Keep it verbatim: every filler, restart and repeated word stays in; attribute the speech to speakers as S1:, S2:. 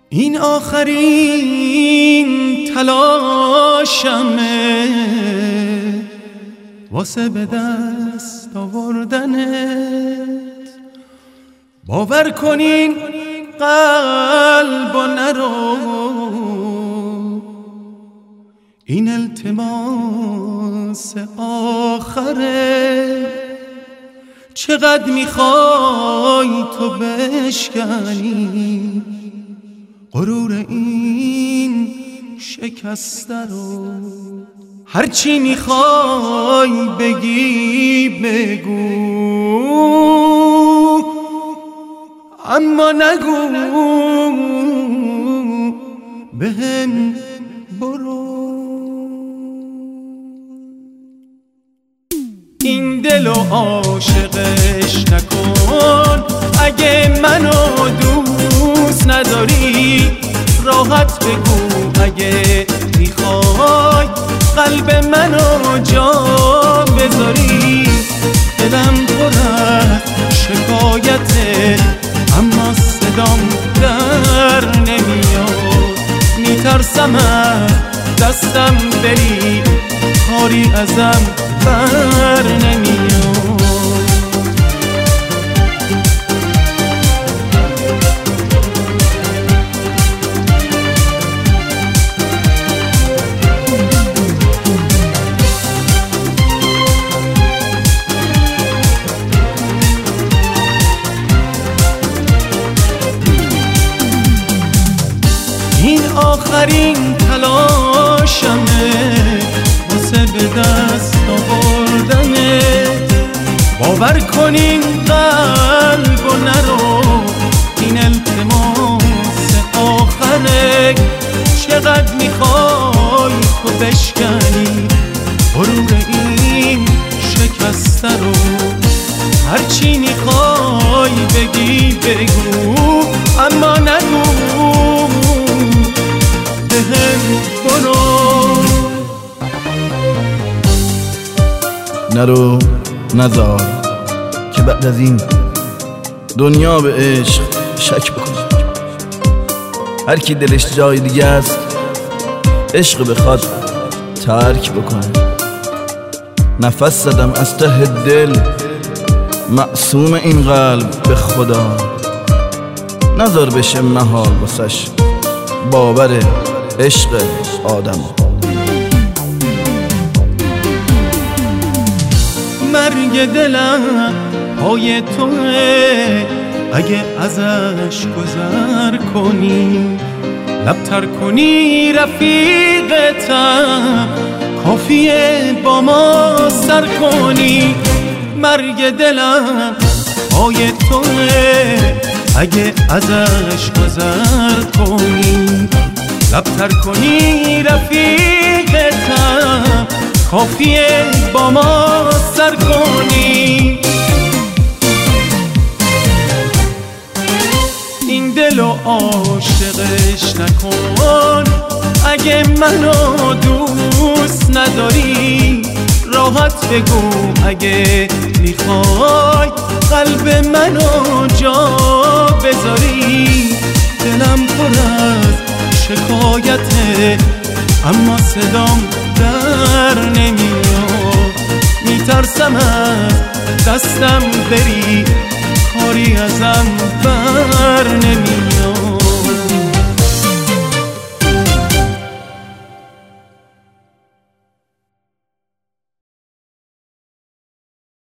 S1: این آخرین تلاشمه واسه به دست آوردنت. باور کنین قلب و نرو، این التماس آخره. چقدر میخوای تو بشکنی غرور این شکسته رو؟ هرچی میخوای بگی بگو، اما نگو بهم برو. این دلو عاشقش نکن، اگه منو دوست نداری راحت بگو. اگه میخوای قلب منو جا بذاری، دلم پر از شکایته اما صدام در نمیاد. میترسم از دستم بری، کاری ازم بر نمیاد. این آخرین تلاشمه واسه به دست آوردنه. باور کنین قلب و نرو، این التماس آخره. چقدر میخوای تو بشکنی غرور این شکسته رو؟ هرچی میخوای بگی بگو، اما نگو بهم برو.
S2: نرو نزار که بعد از این دنیا به عشق شک بکنه. هر کی دلش جای دیگه است عشق بخواد ترک بکنه. نفس زدم از ته دل معصوم این قلب به خدا، نذار بشه محال واسش باور عشق آدم.
S1: مرگ دلم پای توه، اگه ازش گذر کنی لبتر کنی رفیقتم، کافیه با ما سر کنی. مرگ دلم پای توه، اگه ازش گذر کنی لبتر کنی رفیقتم، کافیه با ما سر کنی. این دلو عاشقش نکن، اگه منو دوست نداری راحت بگو. اگه میخوای قلب منو جا بذاری، دلم پر از شکایته اما صدام در نمیاد. میترسم از دستم بری،